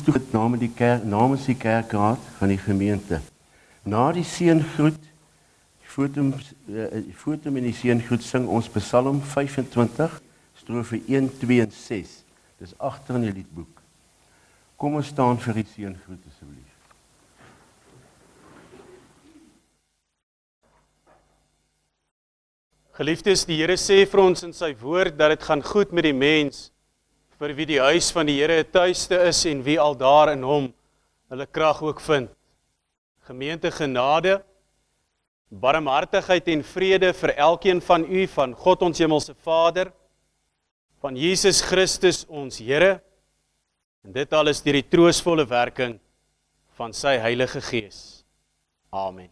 toe namens die kerkraad van die gemeente. Na die seëngroet, die fotum en die seëngroet sing ons Psalm 25, strofe 1, 2 en 6. Dis agter in die liedboek. Kom ons staan vir die seëngroet asseblief. Geliefdes, die Here sê vir ons in sy woord dat dit gaan goed met die mens, vir wie die huis van die Here 'n tuiste is en wie al daar in hom hulle krag ook vind. Gemeente, genade, barmhartigheid en vrede vir elkeen van u, van God ons hemelse Vader, van Jesus Christus ons Here, en dit alles deur die troostvolle werking van sy Heilige Gees. Amen.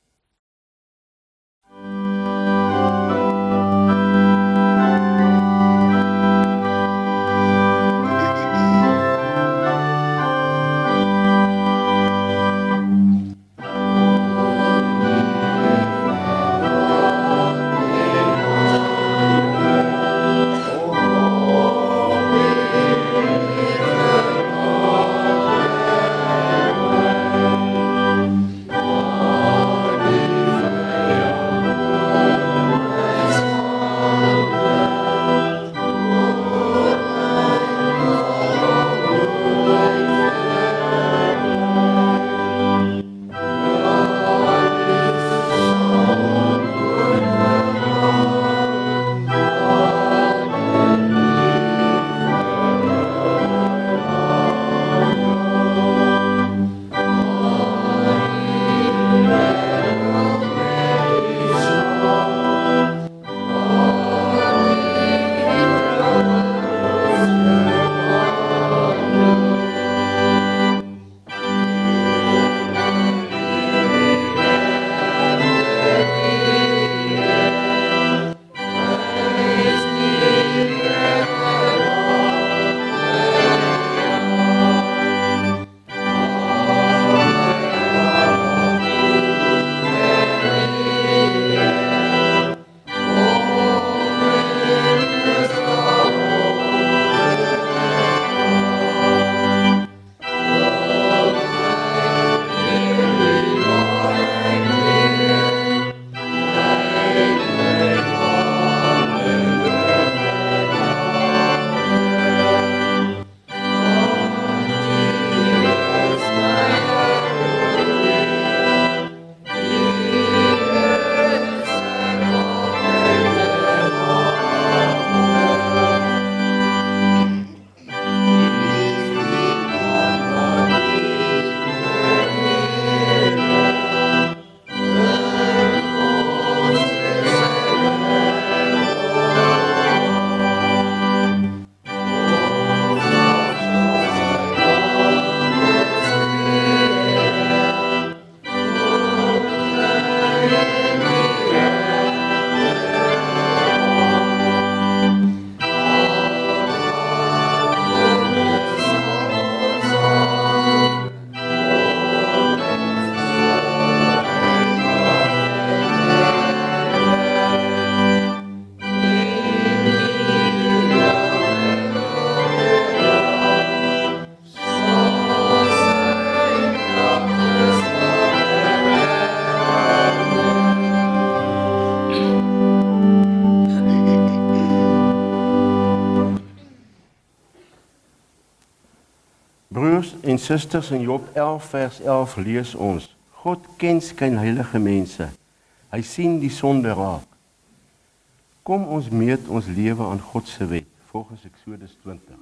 Broers en susters, in Job 11 vers 11 lees ons: God ken skynheilige mense. Hy sien die sonde raak. Kom ons meet ons lewe aan God se wet, volgens Eksodus 20.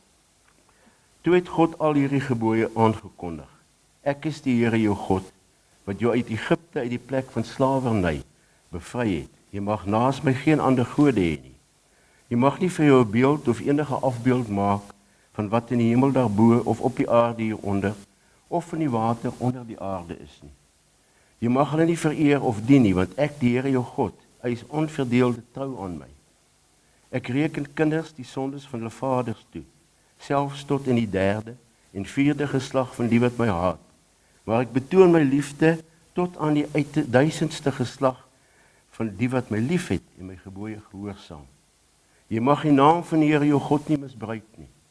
Toe het God al hierdie gebooie aangekondig. Ek is die Here jou God, wat jou uit Egipte, uit die plek van slawerny bevry het. Jy mag naas my geen ander gode hê nie. Jy mag nie vir jou 'n beeld of enige afbeeld maak van wat in die hemel daarbo of op die aarde hieronder, of in die water onder die aarde is nie. Jy mag hulle nie vereer of dien nie, want ek, die Here jou God, hy is onverdeelde trou aan my. Ek reken kinders die sondes van hulle vaders toe, selfs tot in die 3de en 4de geslag van die wat my haat. Maar ek betoon my liefde tot aan die 1000ste geslag van die wat my liefhet en my gebooie gehoorsaam. Jy mag die naam van die Here jou God nie misbruik nie.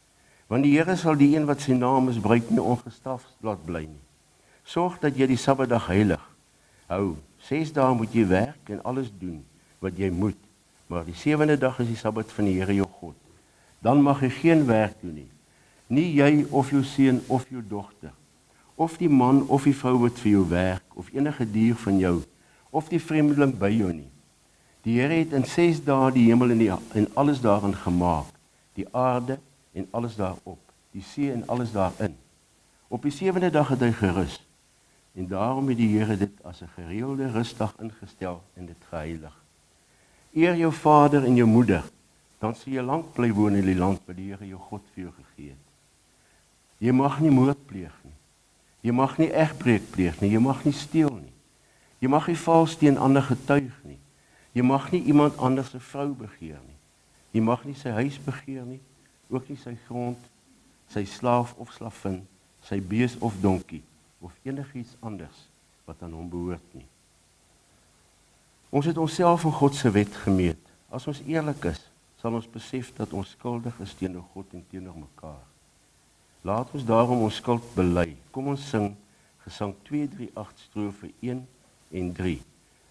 Want die Here sal die een wat sy naam misbruik nie ongestraf laat bly nie. Sorg dat jy die Sabbatdag heilig hou. 6 dae moet jy werk en alles doen wat jy moet, maar die 7de dag is die Sabbat van die Here jou God. Dan mag jy geen werk doen nie. Nie jy of jou seun of jou dogter, of die man of die vrou wat vir jou werk, of enige dier van jou, of die vreemdeling by jou nie. Die Here het in 6 dae die hemel en alles daarin gemaak, die aarde en alles daarop, die see en alles daarin. Op die 7de dag het hy gerus, en daarom het die Here dit as 'n gereelde rustdag ingestel en dit geheilig. Eer jou vader en jou moeder, dan sal jy lank bly woon in die land wat die Here jou God vir jou gegee het. Jy mag nie moord pleeg nie. Jy mag nie egbreek pleeg nie. Jy mag nie steel nie. Jy mag nie vals teen ander getuig nie. Jy mag nie iemand anders se vrou begeer nie. Jy mag nie sy huis begeer nie, ook nie sy grond, sy slaaf of slavin, sy bees of donkie, of enigiets anders wat aan hom behoort nie. Ons het onsself in God se wet gemeet. As ons eerlik is, sal ons besef dat ons skuldig is teenoor God en teenoor mekaar. Laat ons daarom ons skuld bely. Kom ons sing Gesang 238 strofe 1 en 3.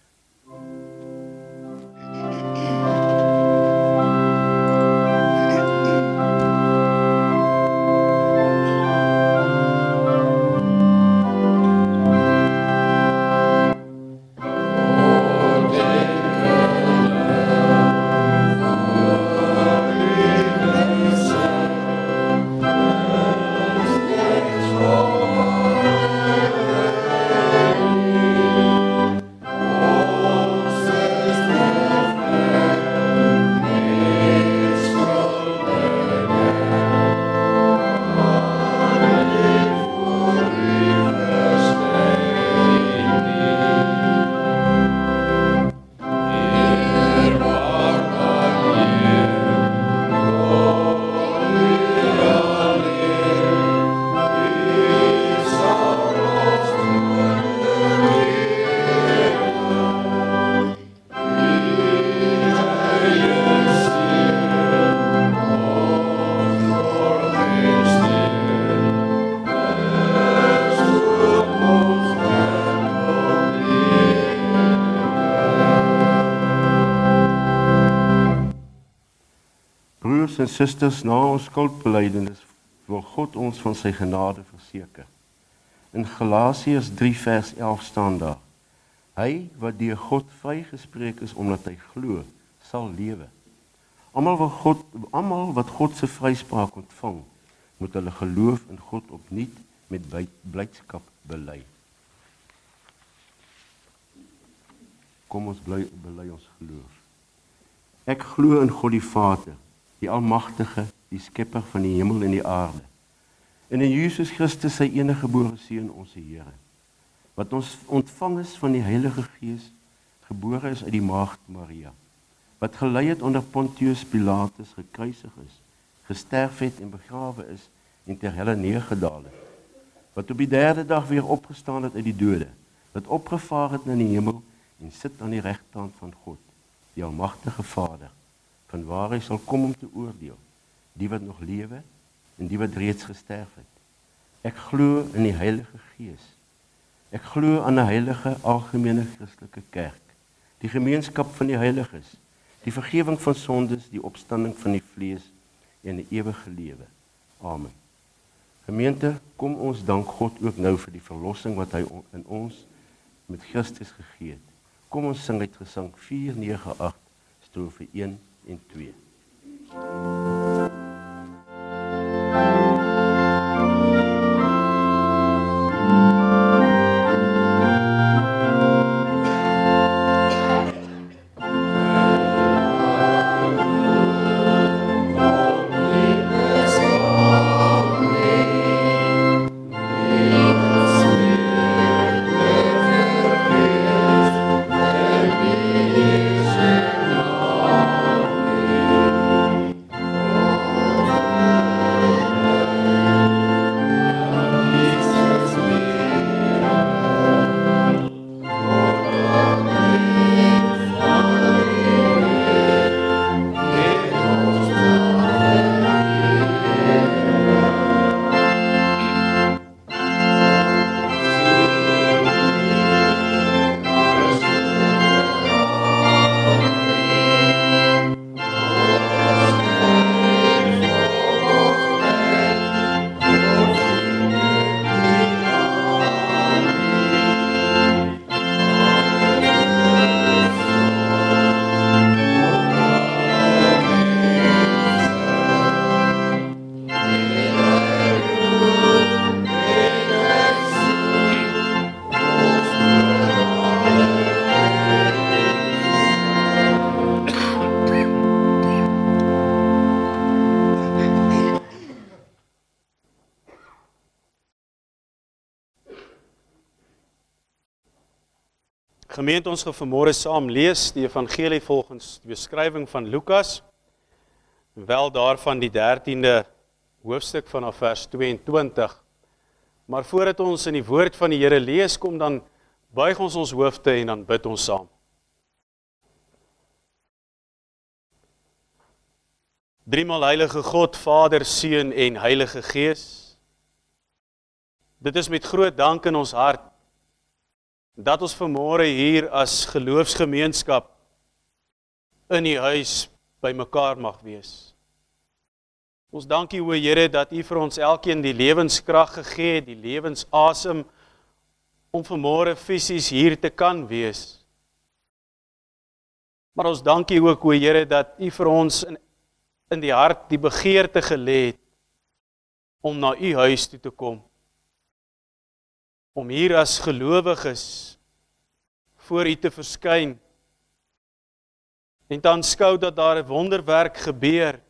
Broers en susters, na ons skuldbelydenis wil God ons van sy genade verseker. In Galasiërs 3 vers 11 staan daar: Hy wat deur God vrygespreek is omdat hy glo, sal lewe. Almal wat God se vryspraak ontvang, moet hulle geloof in God opnuut met blydskap bely. Kom ons bely ons geloof. Ek glo in God die Vader, die Almagtige, die Skepper van die hemel en die aarde, en in Jesus Christus sy enige gebore Seun, ons Here, wat ons ontvang is van die Heilige Gees, gebore is uit die maagd Maria, wat gelei het onder Pontius Pilatus, gekruisig is, gesterf het en begrawe is en ter helle neergedaal het, wat op die 3de dag weer opgestaan het uit die dode, wat opgevaar het na die hemel en sit aan die regterkant van God, die Almagtige Vader, vanwaar hy sal kom om te oordeel, die wat nog lewe en die wat reeds gesterf het. Ek glo in die Heilige Gees. Ek glo aan 'n heilige algemene Christelike kerk, die gemeenskap van die heiliges, die vergifnis van sondes, die opstanding van die vlees en die ewige lewe. Amen. Gemeente, kom ons dank God ook nou vir die verlossing wat hy in ons met Christus gegee het. Kom ons sing uit Gesang 498 strofe 1 en 2. Oh Gemeente, ons gaan vanmôre saam lees die evangelie volgens die beskrywing van Lukas, wel daarvan die 13de hoofstuk vanaf vers 22. Maar voordat ons in die woord van die Here lees, kom dan buig ons hoofde en dan bid ons saam. Driemaal heilige God, Vader, Seun en Heilige Gees. Dit is met groot dank in ons hart dat ons vanmôre hier as geloofsgemeenskap in die huis by mekaar mag wees. Ons dankie, o Here, dat U vir ons elkeen die lewenskrag gegee het, die lewensasem, om vanmôre fisies hier te kan wees. Maar ons dankie ook, o Here, dat U vir ons in die hart die begeerte gelê het om na U huis toe te kom. Om hier as gelowiges voor U te verskyn en te aanskou dat daar 'n wonderwerk gebeur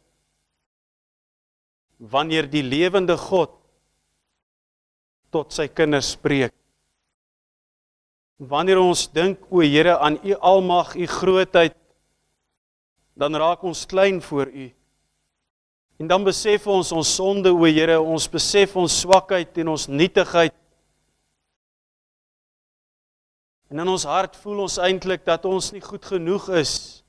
wanneer die lewende God tot sy kinders spreek. Wanneer ons dink, o Here, aan U almag, U grootheid, dan raak ons klein voor U. En dan besef ons sonde, o Here, ons besef ons swakheid en ons nietigheid. En in ons hart voel ons eintlik dat ons nie goed genoeg is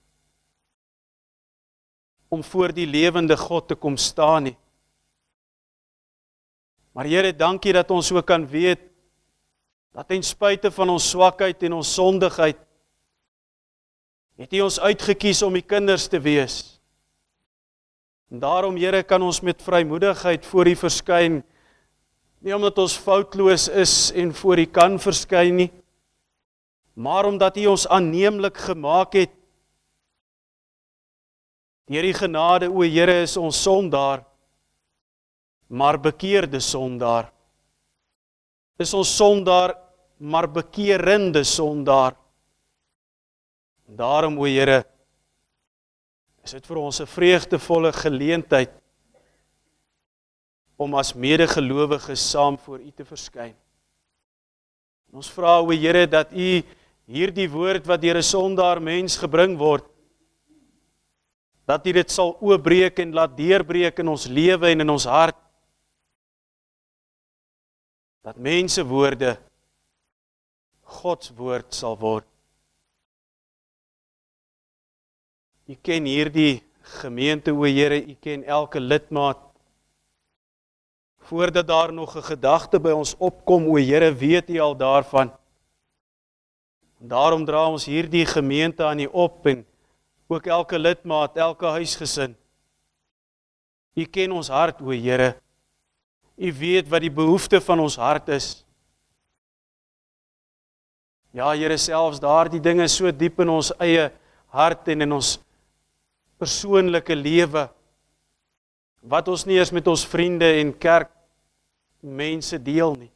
om voor die lewende God te kom staan nie. Maar Here, dankie dat ons ook kan weet dat ten spyte van ons swakheid en ons sondigheid het U ons uitgekies om U kinders te wees. En daarom, Here, kan ons met vrymoedigheid voor U verskyn, nie omdat ons foutloos is en voor U kan verskyn nie, maar omdat U ons aanneemlik gemaak het. Deur U genade, o Here, is ons sondaar, maar bekeerde sondaar. Is ons sondaar, maar bekerende sondaar. Daarom, o Here, is dit vir ons 'n vreugdevolle geleentheid om as medegelowiges saam voor U te verskyn. Ons vra, o Here, dat U hierdie woord wat deur 'n sondaar mens gebring word, dat U dit sal oopbreek en laat deurbreek in ons lewe en in ons hart. Dat mense woorde Gods woord sal word. U ken hierdie gemeente, o Here, U ken elke lidmaat. Voordat daar nog 'n gedagte by ons opkom, o Here, weet U al daarvan. Daarom dra ons hierdie gemeente aan U op en ook elke lidmaat, elke huisgesin. U ken ons hart, o Here. U weet wat die behoefte van ons hart is. Ja, Here, selfs daardie dinge so diep in ons eie hart en in ons persoonlike lewe, wat ons nie eens met ons vriende en kerkmense deel nie.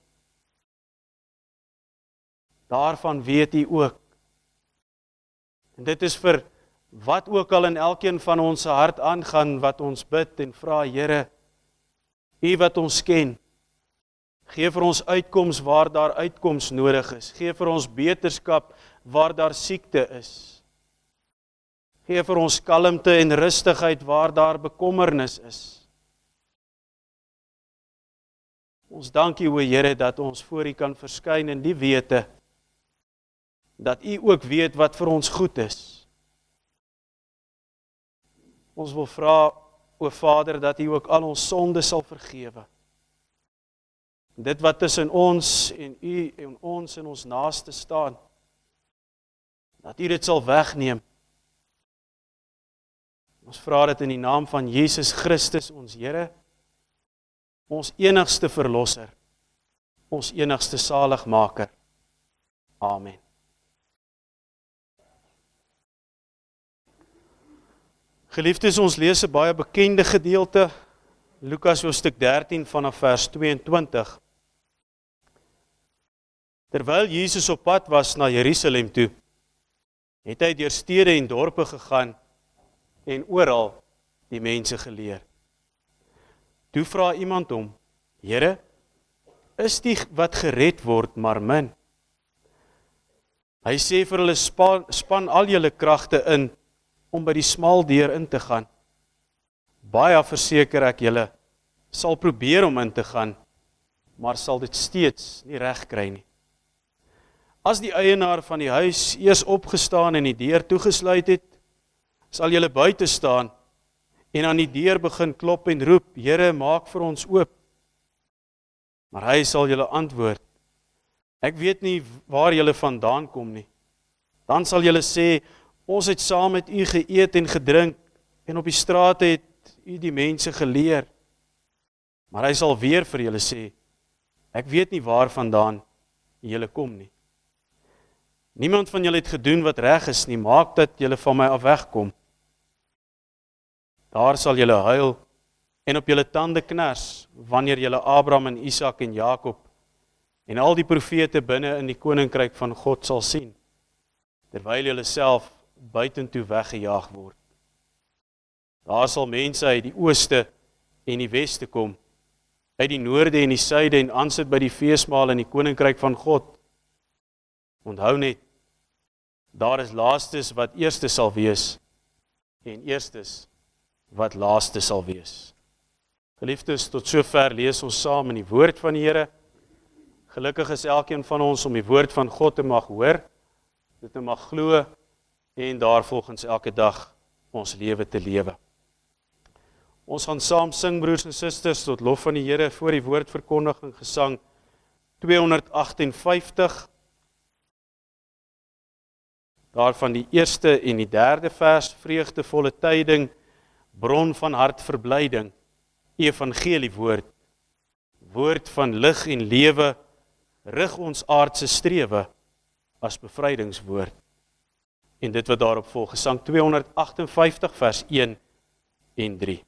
Daarvan weet U ook. En dit is vir wat ook al in elkeen van ons hart aangaan, wat ons bid en vra, Here, U wat ons ken, gee vir ons uitkoms waar daar uitkoms nodig is. Gee vir ons beterskap waar daar siekte is. Gee vir ons kalmte en rustigheid waar daar bekommernis is. Ons dank U, o Here, dat ons voor U kan verskyn in die wete, dat U ook weet wat vir ons goed is. Ons wil vra, o Vader, dat U ook al ons sonde sal vergewe. Dit wat tussen ons en U en ons naaste staan, dat U dit sal wegneem. Ons vra dit in die naam van Jesus Christus, ons Here, ons enigste verlosser, ons enigste saligmaker. Amen. Geliefdes, ons lees 'n baie bekende gedeelte, Lukas hoofstuk 13 vanaf vers 22. Terwyl Jesus op pad was na Jerusalem toe, het hy deur stede en dorpe gegaan en oral die mense geleer. Toe vra iemand hom, Here, is die wat gered word maar min? Hy sê vir hulle, span al julle kragte in, om by die smal deur in te gaan. Baie verseker ek julle, sal probeer om in te gaan, maar sal dit steeds nie reg kry nie. As die eienaar van die huis eers opgestaan en die deur toegesluit het, sal julle buite staan en aan die deur begin klop en roep, Here, maak vir ons oop. Maar hy sal julle antwoord, ek weet nie waar julle vandaan kom nie. Dan sal julle sê, ons het saam met u geëet en gedrink, en op die strate het u die mense geleer. Maar hy sal weer vir julle sê, ek weet nie waar vandaan julle kom nie. Niemand van julle het gedoen wat reg is nie, maak dat julle van my af wegkom. Daar sal julle huil en op julle tande knars, wanneer julle Abraham en Isak en Jakob en al die profete binne in die koninkryk van God sal sien, terwyl julle self buitentoe weggejaag word. Daar sal mense uit die ooste en die weste kom, uit die noorde en die suide en aansit by die feesmaal in die koninkryk van God. Onthou net, daar is laastes wat eerste sal wees, en eerstes wat laaste sal wees. Geliefdes, tot sover lees ons saam in die woord van die Here. Gelukkig is elkeen van ons om die woord van God te mag hoor, dit te mag glo, en daarvolgens elke dag ons lewe te lewe. Ons gaan saam sing, broers en susters, tot lof van die Here voor die woordverkondiging, gesang 258, daarvan die eerste en die derde vers, vreugdevolle tyding, bron van hartverblyding, evangelie woord, woord van lig en lewe, rig ons aardse strewe as bevrydingswoord. En dit wat daarop volg, gesang 258 vers 1 en 3.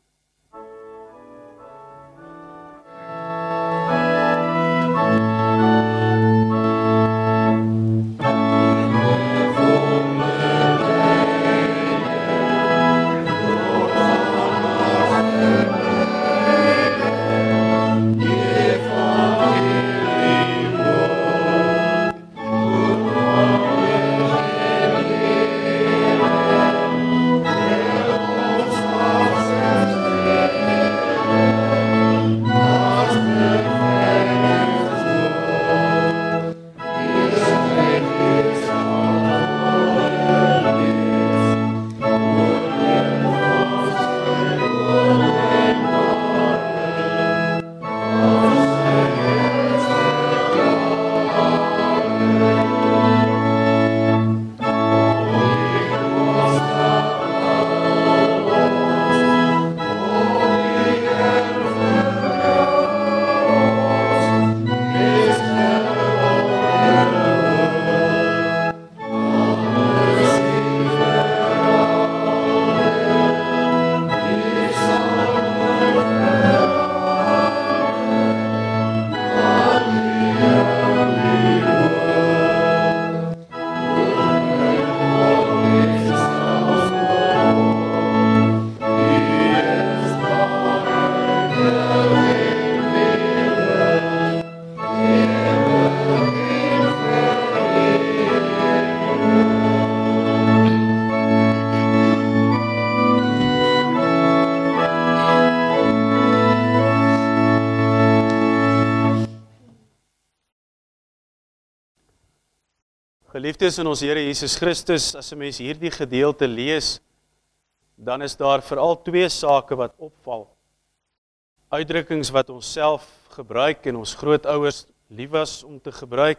Geliefdes in ons Here Jesus Christus, as 'n mens hierdie gedeelte lees, dan is daar veral twee sake wat opval. Uitdrukkings wat ons self gebruik en ons grootouers lief was om te gebruik,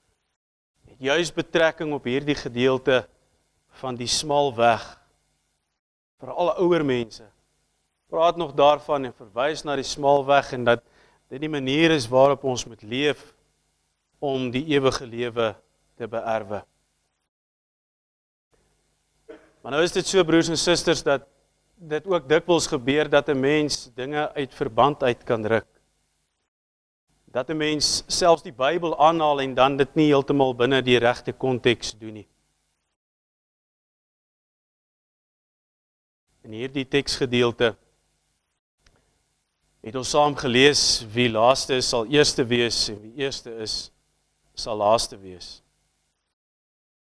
het juis betrekking op hierdie gedeelte van die smal weg. Vir alle ouer mense, praat nog daarvan en verwys na die smal weg en dat dit die manier is waarop ons moet leef om die ewige lewe te beerwe. Maar nou is dit so, broers en susters, dat dit ook dikwels gebeur dat 'n mens dinge uit verband uit kan ruk. Dat 'n mens selfs die Bybel aanhaal en dan dit nie heeltemal binne die regte konteks doen nie. In hierdie teksgedeelte het ons saam gelees, wie laaste is sal eerste wees en wie eerste is sal laaste wees.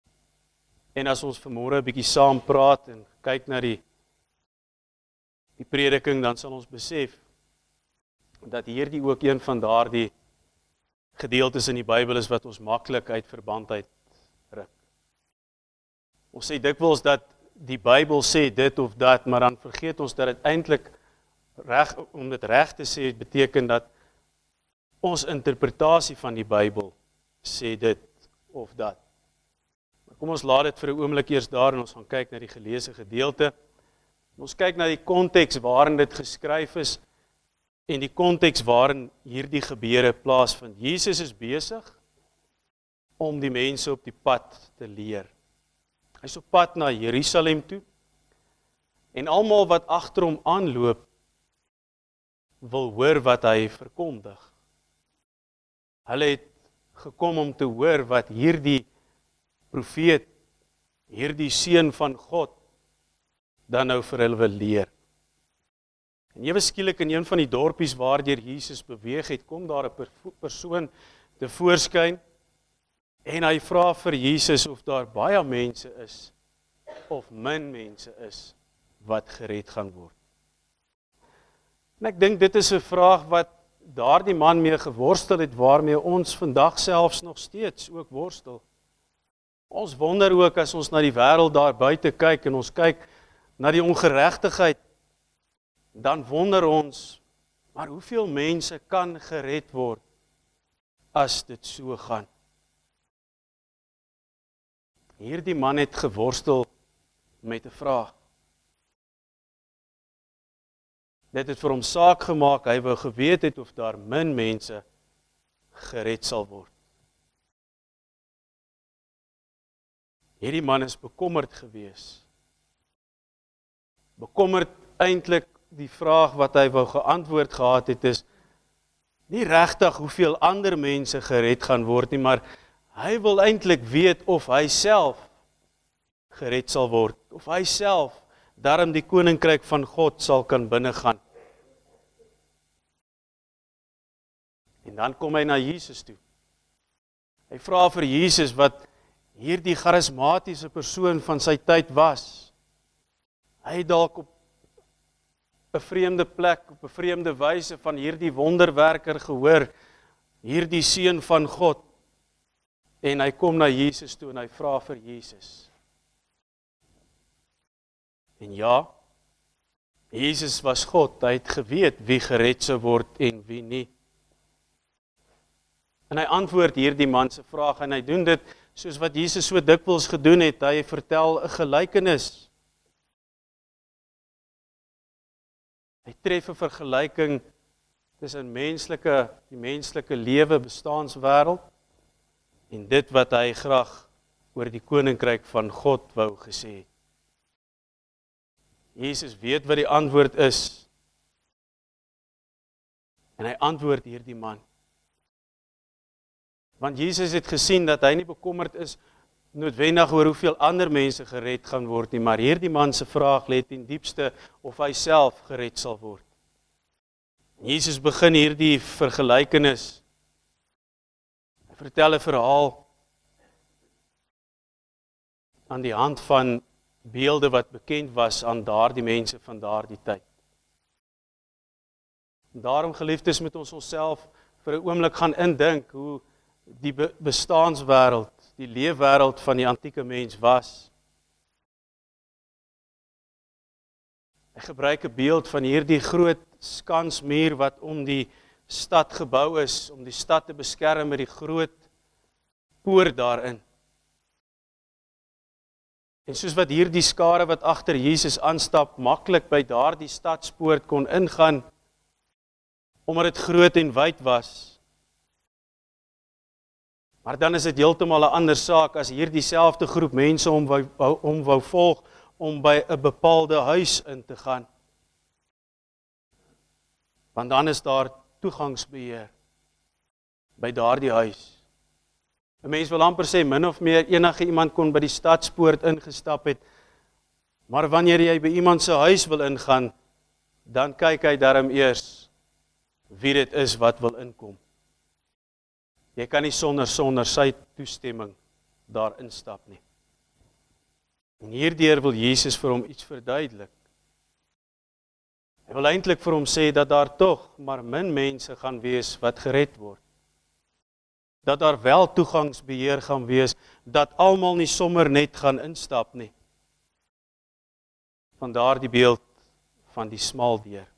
En as ons vanmôre 'n bietjie saam praat en kyk na die prediking, dan sal ons besef dat hierdie ook een van daardie gedeeltes in die Bybel is wat ons maklik uit verband uit ruk. Ons sê dikwels dat die Bybel sê dit of dat, maar dan vergeet ons dat dit eintlik om dit reg te sê, beteken dat ons interpretasie van die Bybel sê dit of dat. Maar kom ons laat dit vir 'n oomblik eers daar en ons gaan kyk na die geleesde gedeelte. Ons kyk na die konteks waarin dit geskryf is en die konteks waarin hierdie gebeure plaasvind. Jesus is besig om die mense op die pad te leer. Hy's op pad na Jerusalem toe en almal wat agter hom aanloop wil hoor wat hy verkondig. Hulle het gekom om te hoor wat hierdie profeet, hierdie seun van God, dan nou vir hulle wil leer. En ewe skielik in een van die dorpies waardeur Jesus beweeg het, kom daar 'n persoon te voorskyn en hy vra vir Jesus of daar baie mense is of min mense is wat gered gaan word. En ek dink dit is 'n vraag wat daardie man mee geworstel het, waarmee ons vandag selfs nog steeds ook worstel. Ons wonder ook as ons na die wêreld daar buite kyk en ons kyk na die ongeregtigheid, dan wonder ons, maar hoeveel mense kan gered word as dit so gaan? Hierdie man het geworstel met 'n vraag. Dit het vir hom saak gemaak, hy wou geweet het of daar min mense gered sal word. Hierdie man is bekommerd gewees. Bekommerd eintlik die vraag wat hy wou geantwoord gehad het is, nie regtig hoeveel ander mense gered gaan word nie, maar hy wil eintlik weet of hy self gered sal word, of hy self daarom die koninkryk van God sal kan binnegaan. En dan kom hy na Jesus toe. Hy vra vir Jesus wat hierdie charismatiese persoon van sy tyd was. Hy het dalk op 'n vreemde plek, op 'n vreemde wyse van hierdie wonderwerker gehoor, hierdie seun van God. En hy kom na Jesus toe en hy vra vir Jesus. En ja, Jesus was God, hy het geweet wie gered sou word en wie nie. En hy antwoord hierdie man se vraag en hy doen dit soos wat Jesus so dikwels gedoen het, hy vertel 'n gelykenis. Hy tref 'n vergelyking tussen die menslike lewe, bestaanswêreld en dit wat hy graag oor die koninkryk van God wou gesê het. Jesus weet wat die antwoord is en hy antwoord hierdie man. Want Jesus het gesien dat hy nie bekommerd is noodwendig oor hoeveel ander mense gered gaan word nie, maar hierdie man se vraag lê ten diepste of hy self gered sal word. Jesus begin hierdie vergelykenis. Hy vertel 'n verhaal aan die hand van beelde wat bekend was aan daardie mense van daardie tyd. En daarom, geliefdes, moet ons onsself vir 'n oomblik gaan indink hoe die bestaanswêreld, die leefwêreld van die antieke mens was. Hy gebruik 'n beeld van hierdie groot skansmuur wat om die stad gebou is, om die stad te beskerm met die groot poort daarin. En soos wat hierdie skare wat agter Jesus aanstap, maklik by daardie stadspoort kon ingaan, omdat dit groot en wyd was. Maar dan is dit heeltemal 'n ander saak as hierdie selfde groep mense hom wou volg om by 'n bepaalde huis in te gaan. Want dan is daar toegangsbeheer by daardie huis. 'n Mens wil amper sê min of meer enige iemand kon by die stadspoort ingestap het, maar wanneer jy by iemand se huis wil ingaan, dan kyk hy darm eers wie dit is wat wil inkom. Jy kan nie sonder sy toestemming daar instap nie. En hierdeur wil Jesus vir hom iets verduidelik. Hy wil eintlik vir hom sê dat daar tog maar min mense gaan wees wat gered word. Dat daar wel toegangsbeheer gaan wees, dat almal nie sommer net gaan instap nie. Vandaar die beeld van die smal deur.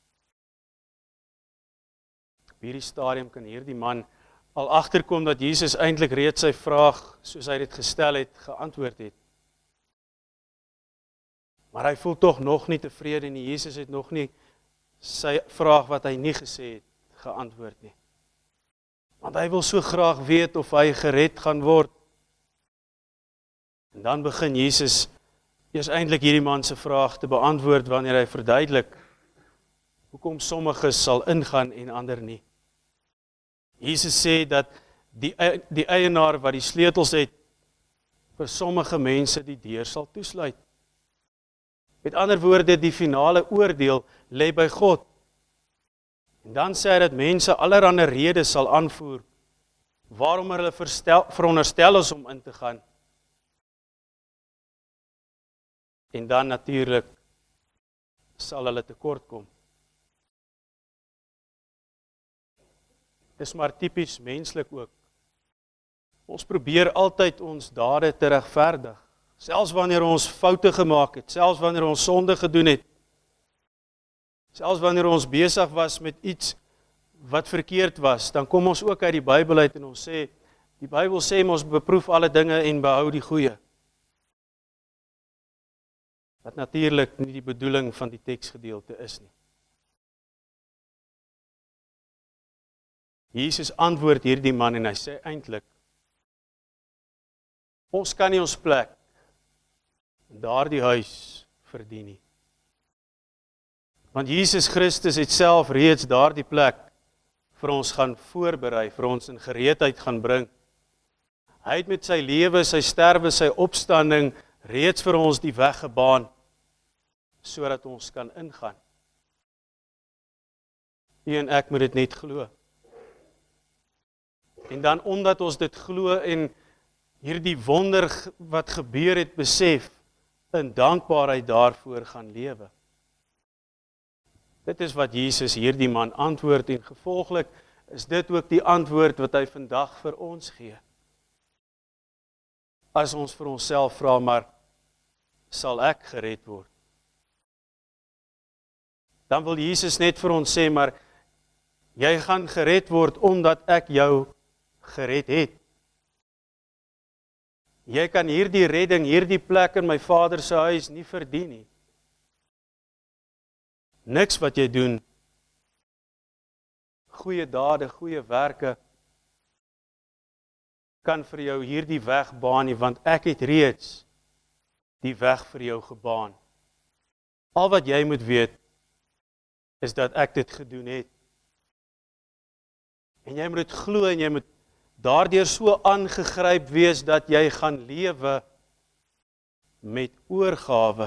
Op hierdie stadium kan hierdie man al agterkom dat Jesus eintlik reeds sy vraag, soos hy dit gestel het, geantwoord het. Maar hy voel tog nog nie tevrede nie. Jesus het nog nie sy vraag wat hy nie gesê het, geantwoord nie. Want hy wil so graag weet of hy gered gaan word. En dan begin Jesus eers eintlik hierdie man se vraag te beantwoord wanneer hy verduidelik hoekom sommiges sal ingaan en ander nie. Jesus sê dat die eienaar wat die sleutels het, vir sommige mense die deur sal toesluit. Met ander woorde, die finale oordeel lê by God. En dan sê hy dat mense allerlei redes sal aanvoer waarom hulle veronderstel is om in te gaan. En dan natuurlik sal hulle tekort kom. Dis maar tipies menslik ook. Ons probeer altyd ons dade te regverdig, selfs wanneer ons foute gemaak het, selfs wanneer ons sonde gedoen het, selfs wanneer ons besig was met iets wat verkeerd was, dan kom ons ook uit die Bybel uit en ons sê, die Bybel sê ons beproef alle dinge en behou die goeie. Wat natuurlik nie die bedoeling van die teksgedeelte is nie. Jesus antwoord hierdie man en hy sê eintlik, ons kan nie ons plek in daardie huis verdien nie. Want Jesus Christus het self reeds daardie plek vir ons gaan voorberei, vir ons in gereedheid gaan bring. Hy het met sy lewe, sy sterwe, sy opstanding reeds vir ons die weg gebaan, sodat ons kan ingaan. U en ek moet dit net glo. En dan omdat ons dit glo en hierdie wonder wat gebeur het besef, in dankbaarheid daarvoor gaan lewe. Dit is wat Jesus hierdie man antwoord en gevolglik is dit ook die antwoord wat hy vandag vir ons gee. As ons vir onsself vra, maar sal ek gered word? Dan wil Jesus net vir ons sê, maar jy gaan gered word omdat ek jou gered het. Jy kan hierdie redding, hierdie plek in my Vader se huis nie verdien nie. Niks wat jy doen, goeie dade, goeie werke, kan vir jou hierdie weg baan nie, want ek het reeds die weg vir jou gebaan. Al wat jy moet weet, is dat ek dit gedoen het. En jy moet dit glo en jy moet daardeur so aangegryp wees dat jy gaan lewe met oorgawe.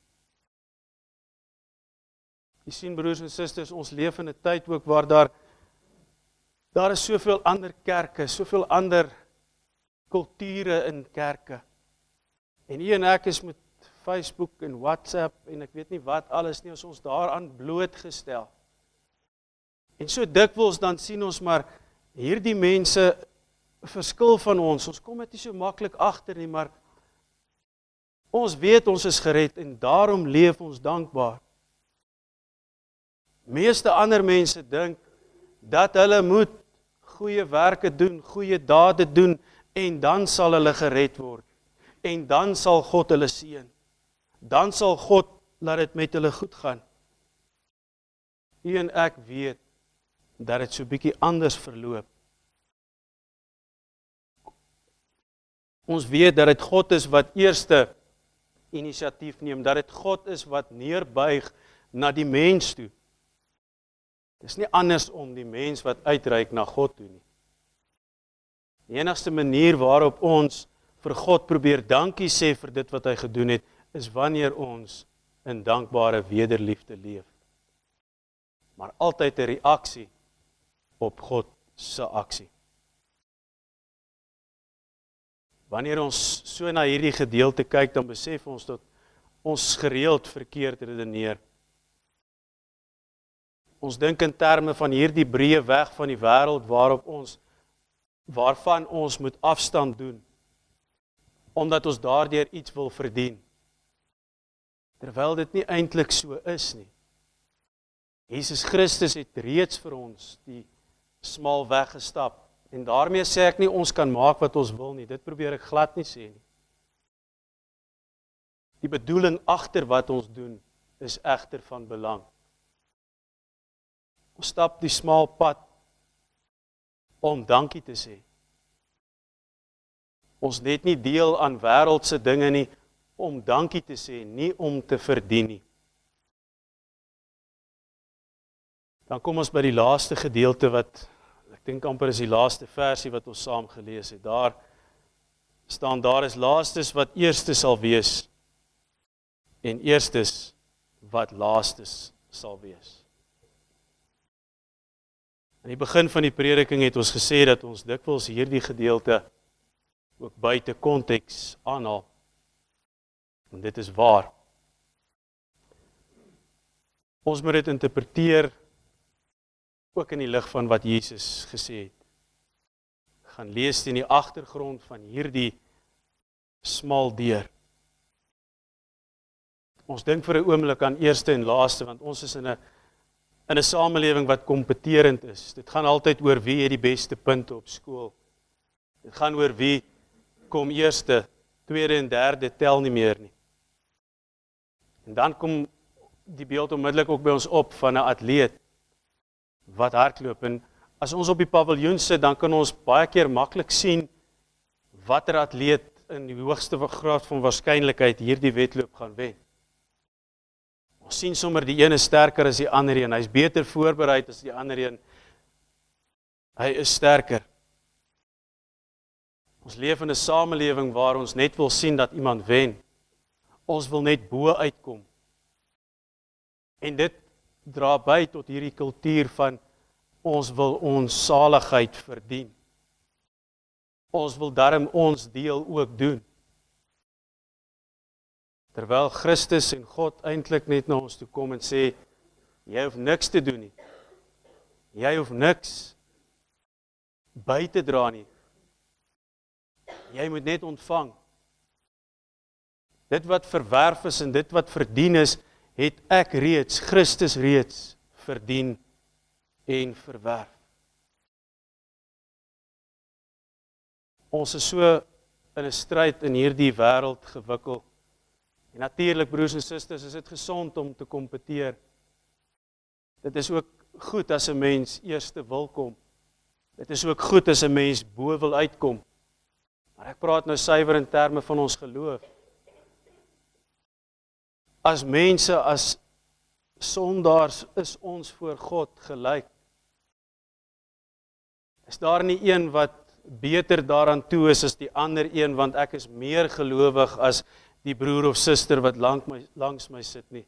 Jy sien broers en susters, ons leef in 'n tyd ook waar daar is soveel ander kerke, soveel ander kulture in kerke. En u en ek is met Facebook en WhatsApp en ek weet nie wat alles nie, ons daaraan blootgestel. En so dikwels dan sien ons maar hierdie mense verskil van ons kom dit nie so maklik agter nie, maar ons weet ons is gered en daarom leef ons dankbaar. Meeste ander mense dink dat hulle moet goeie werke doen, goeie dade doen en dan sal hulle gered word. En dan sal God hulle seën. Dan sal God laat dit met hulle goed gaan. U en ek weet dat dit so bietjie anders verloop. Ons weet dat dit God is wat eerste inisiatief neem, dat dit God is wat neerbuig na die mens toe. Dit is nie anders om die mens wat uitreik na God toe nie. Die enigste manier waarop ons vir God probeer dankie sê vir dit wat hy gedoen het, is wanneer ons in dankbare wederliefde leef. Maar altyd 'n reaksie op God se aksie. Wanneer ons so na hierdie gedeelte kyk, dan besef ons dat ons gereeld verkeerd redeneer. Ons dink in terme van hierdie breë weg van die wêreld waarvan ons moet afstand doen, omdat ons daardeur iets wil verdien. Terwyl dit nie eintlik so is nie. Jesus Christus het reeds vir ons die smal weg gestap. En daarmee sê ek nie ons kan maak wat ons wil nie. Dit probeer ek glad nie sê nie. Die bedoeling agter wat ons doen is egter van belang. Ons stap die smal pad om dankie te sê. Ons net nie deel aan wêreldse dinge nie om dankie te sê, nie om te verdien nie. Dan kom ons by die laaste gedeelte wat, ek dink amper is die laaste versie wat ons saam gelees het. Daar staan, daar is laastes wat eerstes sal wees, en eerstes wat laastes sal wees. Aan die begin van die prediking het ons gesê dat ons dikwels hierdie gedeelte ook buite konteks aanhaal. En dit is waar. Ons moet dit interpreteer ook in die lig van wat Jesus gesê het. Gaan lees in die agtergrond van hierdie smal deur. Ons dink vir 'n oomblik aan eerste en laaste, want ons is in 'n samelewing wat kompeterend is. Dit gaan altyd oor wie het die beste punte op skool. Dit gaan oor wie kom eerste, tweede en derde tel nie meer nie. En dan kom die beeld onmiddellik ook by ons op van 'n atleet wat hardloop. En as ons op die paviljoen sit, dan kan ons baie keer maklik sien watter atleet in die hoogste graad van waarskynlikheid hierdie wedloop gaan wen. Ons sien sommer die een is sterker as die ander een, hy is beter voorberei as die ander een. Hy is sterker. Ons leef in 'n samelewing waar ons net wil sien dat iemand wen. Ons wil net bo uitkom. En dit dra by tot hierdie kultuur van ons wil ons saligheid verdien. Ons wil darm ons deel ook doen. Terwyl Christus en God eintlik net na ons toe kom en sê, jy hoef niks te doen nie. Jy hoef niks by te dra nie. Jy moet net ontvang. Dit wat verwerf is en dit wat verdien is, het ek reeds, Christus reeds, verdien en verwerf. Ons is so in 'n stryd in hierdie wêreld gewikkel. En natuurlik, broers en susters, is dit gesond om te kompeteer. Dit is ook goed as 'n mens eerste wil kom. Dit is ook goed as 'n mens bo wil uitkom. Maar ek praat nou suiwer in terme van ons geloof. As mense, as sondaars, is ons voor God gelyk. Is daar nie een wat beter daaraan toe is as die ander een, want ek is meer gelowig as die broer of suster wat langs my sit nie.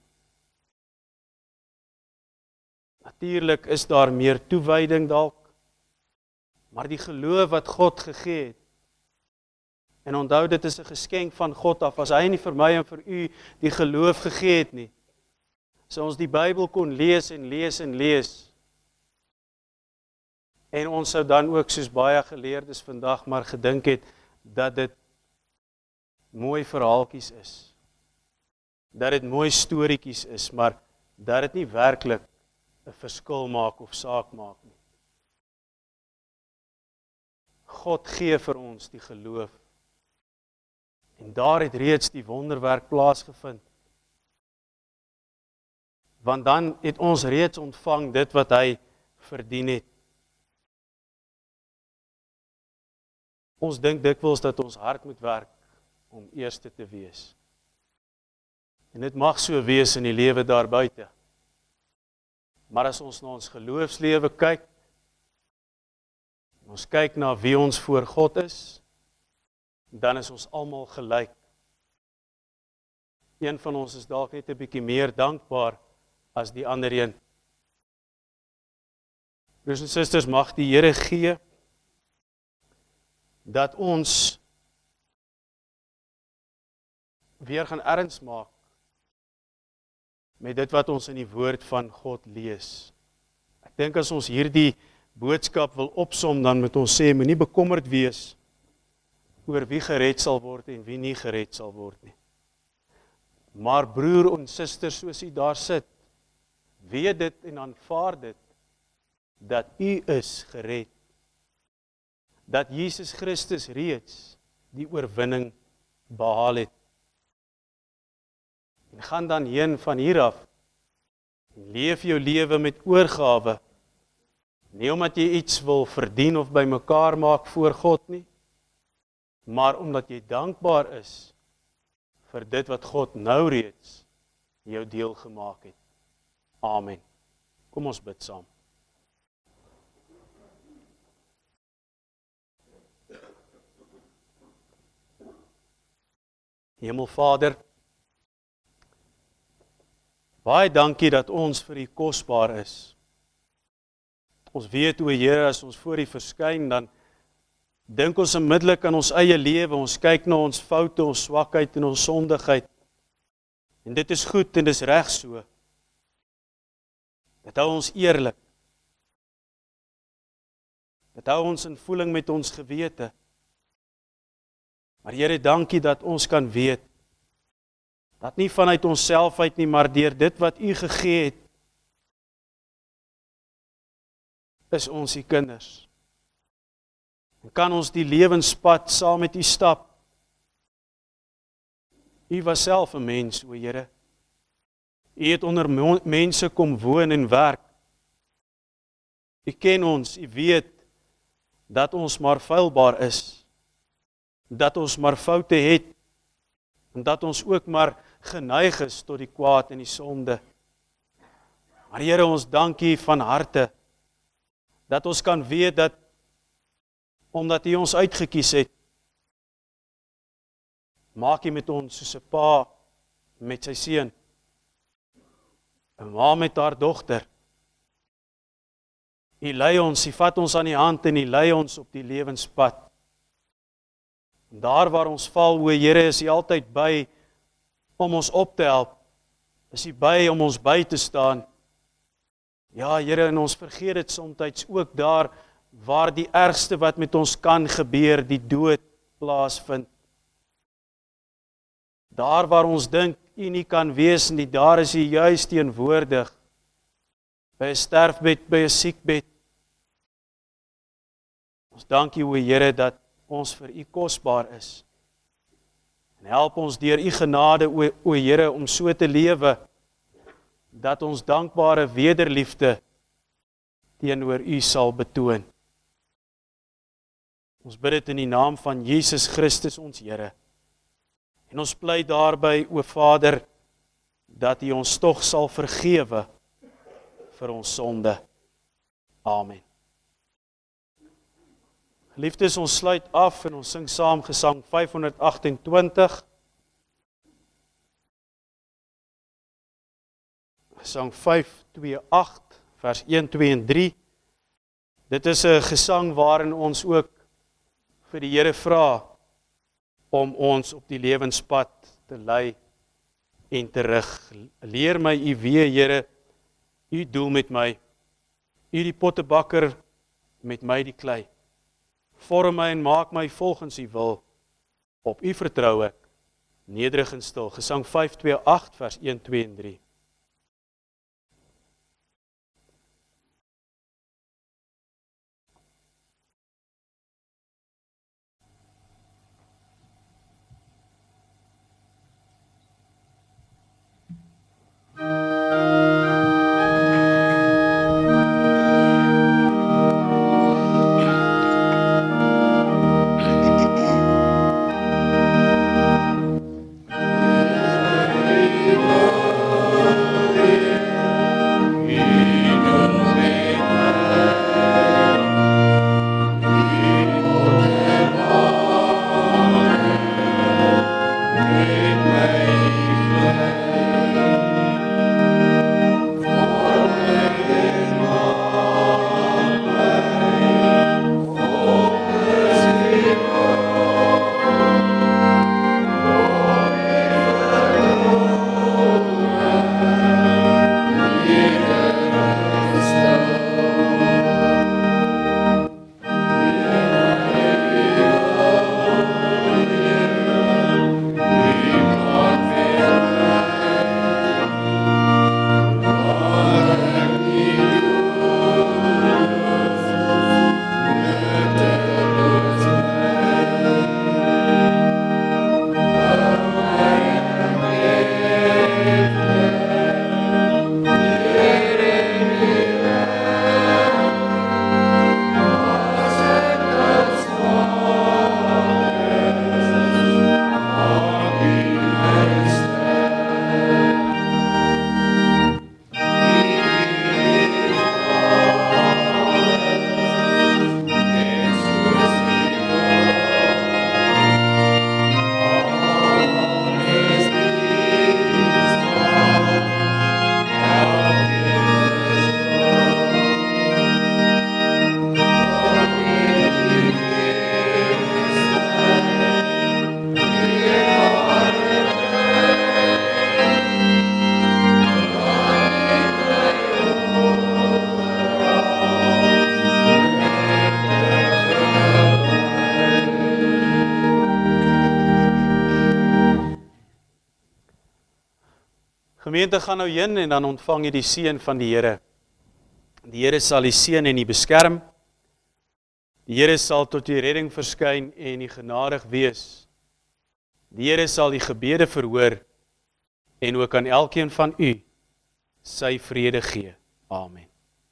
Natuurlik is daar meer toewyding dalk, maar die geloof wat God gegee het, en onthou dit is 'n geskenk van God af, as hy nie vir my en vir u die geloof gegee het nie, so ons die Bybel kon lees en lees en lees, en ons sou dan ook soos baie geleerdes vandag maar gedink het, dat dit mooi verhaaltjies is, dat dit mooi storieetjies is, maar dat dit nie werklik 'n verskil maak of saak maak nie. God gee vir ons die geloof, en daar het reeds die wonderwerk plaasgevind. Want dan het ons reeds ontvang dit wat hy verdien het. Ons dink dikwels dat ons hard moet werk om eerste te wees. En dit mag so wees in die lewe daar buite. Maar as ons na ons geloofslewe kyk, en ons kyk na wie ons voor God is, dan is ons almal gelyk. Een van ons is dalk net 'n bietjie meer dankbaar as die ander een. Broers en susters, mag die Here gee dat ons weer gaan erns maak met dit wat ons in die woord van God lees. Ek dink as ons hierdie boodskap wil opsom, dan moet ons sê, moenie bekommerd wees oor wie gered sal word en wie nie gered sal word nie. Maar broer en suster, soos u daar sit, weet dit en aanvaar dit, dat u is gered. Dat Jesus Christus reeds die oorwinning behaal het. En gaan dan heen van hier af, en leef jou lewe met oorgawe, nie omdat jy iets wil verdien of by mekaar maak voor God nie, maar omdat jy dankbaar is vir dit wat God nou reeds jou deel gemaak het. Amen. Kom ons bid saam. Hemelvader, baie dankie dat ons vir U kosbaar is. Ons weet, o Here, as ons voor U verskyn, dan dink ons onmiddellik aan ons eie lewe, ons kyk na ons foute, ons swakheid en ons sondigheid. En dit is goed en dit is reg so. Dit hou ons eerlik. Dit hou ons in voeling met ons gewete. Maar Here, dankie dat ons kan weet, dat nie vanuit onsself uit nie, maar deur dit wat U gegee het, is ons U kinders. En kan ons die lewenspad saam met U stap. U was self 'n mens, o Here. U het onder mense kom woon en werk. U ken ons, U weet dat ons maar feilbaar is, dat ons maar foute het, en dat ons ook maar geneig is tot die kwaad en die sonde. Maar Here, ons dank U van harte, dat ons kan weet dat, omdat U ons uitgekies het, maak U met ons soos 'n pa met sy seun, 'n ma met haar dogter. U lei ons, U vat ons aan die hand en U lei ons op die lewenspad. En daar waar ons val, o Here, is U altyd by om ons op te help. Is U by om ons by te staan. Ja, Here, en ons vergeet dit soms ook daar waar die ergste wat met ons kan gebeur, die dood plaasvind. Daar waar ons dink U nie kan wees nie, daar is U juis teenwoordig. By 'n sterfbed, by 'n siekbed. Ons dank U, o Here, dat ons vir U kosbaar is. En help ons deur U genade, o Here, om so te lewe, dat ons dankbare wederliefde teenoor U sal betoon. Ons bid dit in die naam van Jesus Christus, ons Here. En ons pleit daarby, o Vader, dat U ons tog sal vergewe vir ons sonde. Amen. Geliefdes, ons sluit af en ons sing saam gesang 528. Gesang 528, vers 1, 2 en 3. Dit is 'n gesang waarin ons ook vir die Here vra om ons op die lewenspad te lei en te rig. Leer my U weë, Here, U doel met my. U die pottebakker, met my die klei. Vorm my en maak my volgens U wil. Op U vertrou ek, nederig en stil. Gesang 528, vers 1, 2 en 3. Gemeente, gaan nou heen en dan ontvang jy die seën van die Here. Die Here sal die seën en die beskerm. Die Here sal tot die redding verskyn en die genadig wees. Die Here sal die gebede verhoor en ook aan elkeen van u sy vrede gee. Amen.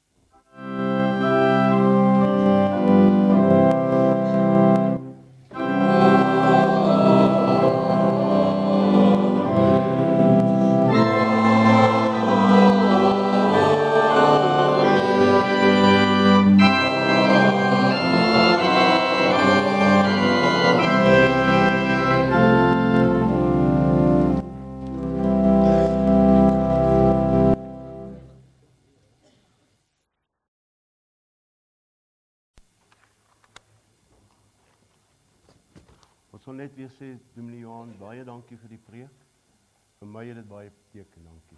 Ons sal net weer sê, Dominee Johan, baie dankie vir die preek. Vir my het dit baie beteken, dankie.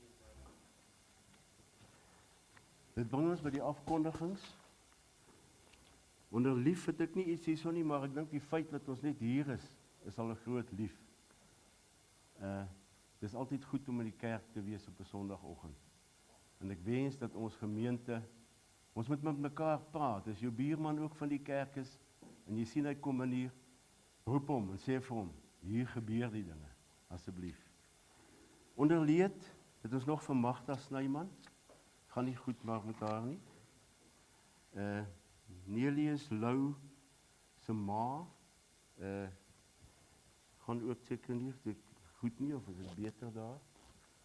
Dit bring ons by die afkondigings. Onder lief het ek nie iets hierso nie, maar ek dink die feit dat ons net hier is al 'n groot lief. Dis altyd goed om in die kerk te wees op 'n Sondagoggend. En ek wens dat ons gemeente, ons moet met mekaar praat. As jou buurman ook van die kerk is, en jy sien hy kom in hier, roep hom en sê vir hom, hier gebeur die dinge, asseblief. Onderleed, het ons nog vir Magda Snyman, gaan nie goed maar met haar nie. Nelius Lou se ma, gaan ook seker nie, goed nie, of is dit beter daar?